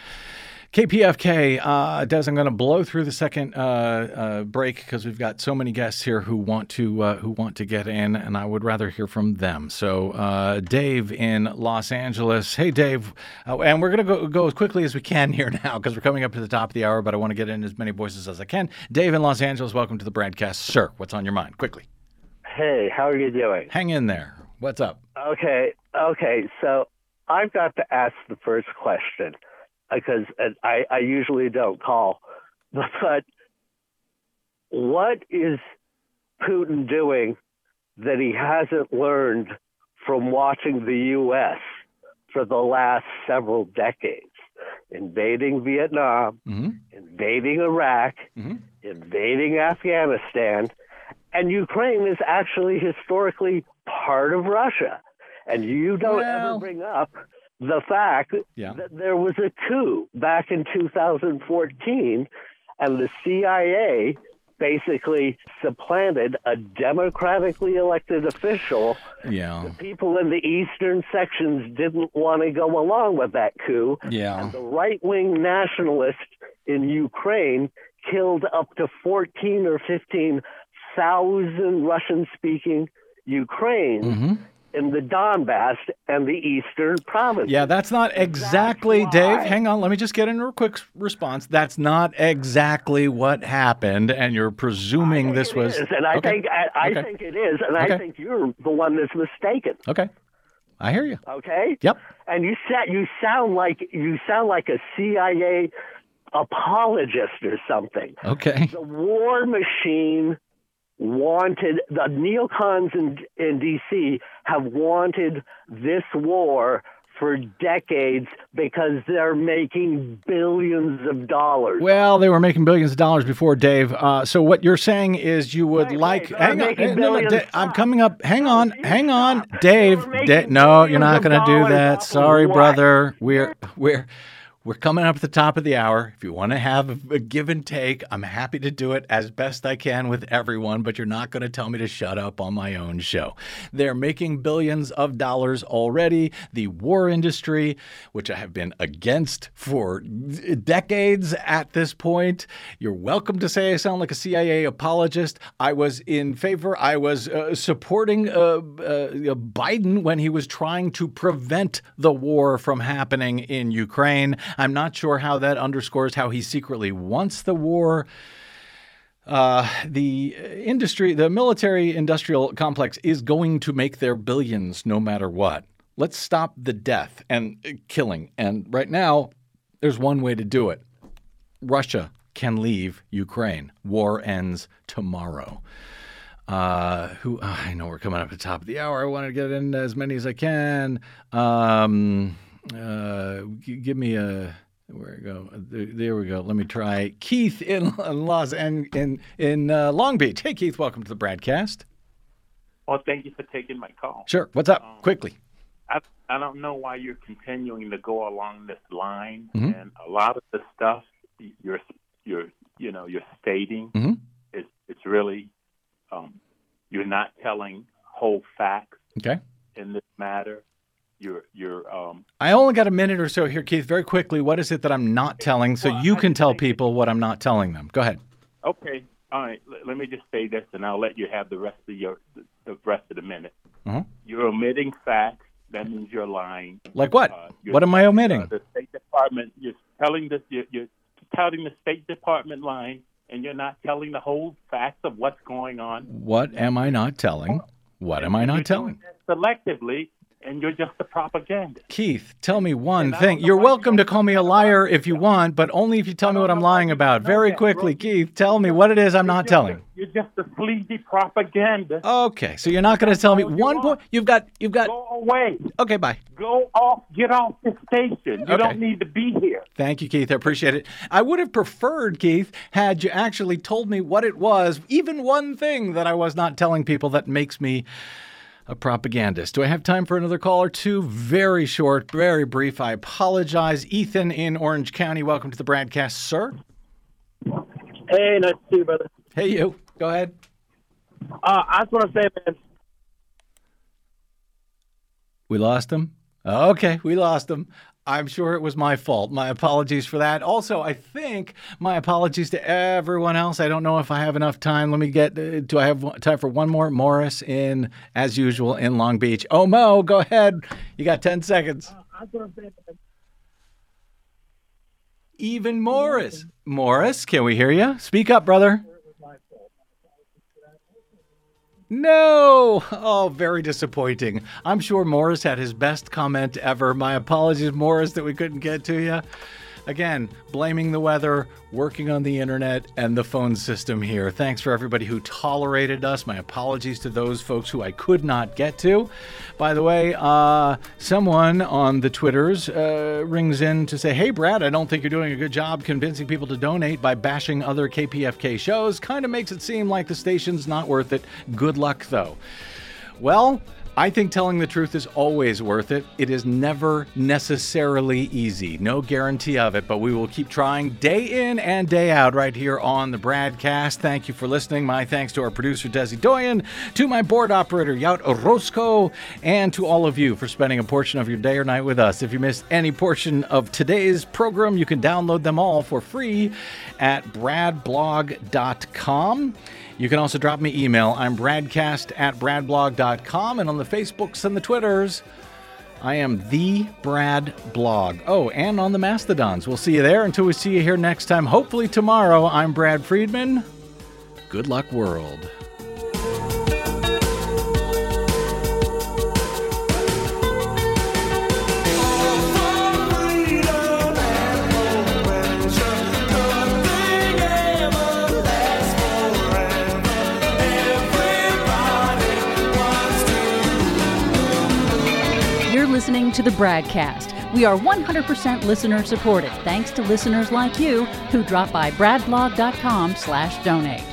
K P F K. Uh, Des, I'm going to blow through the second uh, uh, break because we've got so many guests here who want to uh, who want to get in, and I would rather hear from them. So, uh, Dave in Los Angeles. Hey, Dave. Uh, and we're going to go, go as quickly as we can here now because we're coming up to the top of the hour, but I want to get in as many voices as I can. Dave in Los Angeles, welcome to the broadcast. Sir, what's on your mind? Quickly. Hey, how are you doing? Hang in there. What's up? Okay, okay. So I've got to ask the first question, because I, I usually don't call. But what is Putin doing that he hasn't learned from watching the U S for the last several decades? Invading Vietnam, mm-hmm. invading Iraq, mm-hmm. invading Afghanistan, and Ukraine is actually historically part of Russia. And you don't well... ever bring up the fact yeah. that there was a coup back in two thousand fourteen, and the C I A basically supplanted a democratically elected official. Yeah. The people in the eastern sections didn't want to go along with that coup. Yeah. And the right-wing nationalists in Ukraine killed up to fourteen or fifteen thousand Russian-speaking Ukrainians. Mm-hmm. in the Donbass and the eastern provinces. Yeah, that's not exactly, that's Dave. Hang on, let me just get in a quick response. That's not exactly what happened, and you're presuming this was. Is, and I okay. think I, I okay. think it is, and okay. I think you're the one that's mistaken. Okay, I hear you. Okay. Yep. And you sa- you sound like you sound like a C I A apologist or something. Okay. The war machine wanted, the neocons in, in D C have wanted this war for decades because they're making billions of dollars. Well, they were making billions of dollars before, Dave. Uh, so what you're saying is you would wait, like... Wait, hang on, hey, no, no, Dave, I'm coming up. Hang no, on, hang on. Stop. Dave, Da- no, you're not going to do that. Sorry, what? brother. We're... we're We're coming up at the top of the hour. If you want to have a, a give and take, I'm happy to do it as best I can with everyone, but you're not going to tell me to shut up on my own show. They're making billions of dollars already. The war industry, which I have been against for decades at this point. You're welcome to say I sound like a C I A apologist. I was in favor. I was uh, supporting uh, uh, Biden when he was trying to prevent the war from happening in Ukraine. I'm not sure how that underscores how he secretly wants the war. Uh, the industry, the military-industrial complex is going to make their billions no matter what. Let's stop the death and killing. And right now, there's one way to do it. Russia can leave Ukraine. War ends tomorrow. Uh, who oh, I know we're coming up at the top of the hour. I want to get in as many as I can. Um... Uh, give me a where we go. There, there we go. Let me try Keith in, in Los and in in uh, Long Beach. Hey, Keith, welcome to the broadcast. Well, thank you for taking my call. Sure. What's up? Um, Quickly. I, I don't know why you're continuing to go along this line, Mm-hmm. and a lot of the stuff you're you're you know you're stating Mm-hmm. is it's really um, you're not telling whole facts Okay. in this matter. You're you're um, I only got a minute or so here, Keith. Very quickly, what is it that I'm not telling so Well, you I can tell think- people what I'm not telling them? Go ahead. okay. All right. L- let me just say this, and I'll let you have the rest of your the rest of the minute. Uh-huh. You're omitting facts. That means you're lying. Like what? Uh, you're- What am I omitting? Uh, the State Department. You're telling the you're, you're touting the State Department line, and you're not telling the whole facts of what's going on. What am I not telling? What am I You're not doing telling? that selectively, and you're just a propagandist. Keith, tell me one And I thing. don't know You're why you welcome to don't call me a liar if you want, but only if you tell me what I'm lying about. Very quickly, Keith, tell me what it is I'm not telling. You're just a sleazy propagandist. Okay, so you're not going to tell me all you one want. point. You've got, you've got. Go away. Okay, bye. Go off. Get off the station. You Okay. don't need to be here. Thank you, Keith. I appreciate it. I would have preferred, Keith, had you actually told me what it was, even one thing that I was not telling people that makes me a propagandist. Do I have time for another call or two? Very short, very brief. I apologize. Ethan in Orange County, welcome to the broadcast, sir. Hey, nice to see you, brother. Hey, you. Go ahead. Uh, I just want to say, man, We lost him? Okay, we lost him. I'm sure it was my fault. My apologies for that. Also, I think my apologies to everyone else. I don't know if I have enough time. Let me get, uh, do I have time for one more? Morris in, as usual, in Long Beach. Oh, Mo, go ahead. You got ten seconds. I just want to say, man, Even Morris. Morris, can we hear you? Speak up, brother. No. Oh, very disappointing. I'm sure Morris had his best comment ever. My apologies, Morris, that we couldn't get to you. Again, blaming the weather, working on the internet, and the phone system here. Thanks for everybody who tolerated us. My apologies to those folks who I could not get to. By the way, uh, someone on the Twitters uh, rings in to say, hey, Brad, I don't think you're doing a good job convincing people to donate by bashing other K P F K shows. Kind of makes it seem like the station's not worth it. Good luck, though. Well, I think telling the truth is always worth it. It is never necessarily easy. No guarantee of it, but we will keep trying day in and day out right here on the Bradcast. Thank you for listening. My thanks to our producer, Desi Doyen, to my board operator, Yout Orozco, and to all of you for spending a portion of your day or night with us. If you missed any portion of today's program, you can download them all for free at brad blog dot com. You can also drop me email. I'm bradcast at brad blog dot com. And on the Facebooks and the Twitters, I am the Brad Blog. Oh, and on the Mastodons. We'll see you there. Until we see you here next time, hopefully tomorrow, I'm Brad Friedman. Good luck, world. Listening to the Bradcast. We are one hundred percent listener supported, thanks to listeners like you who drop by brad blog dot com slash donate.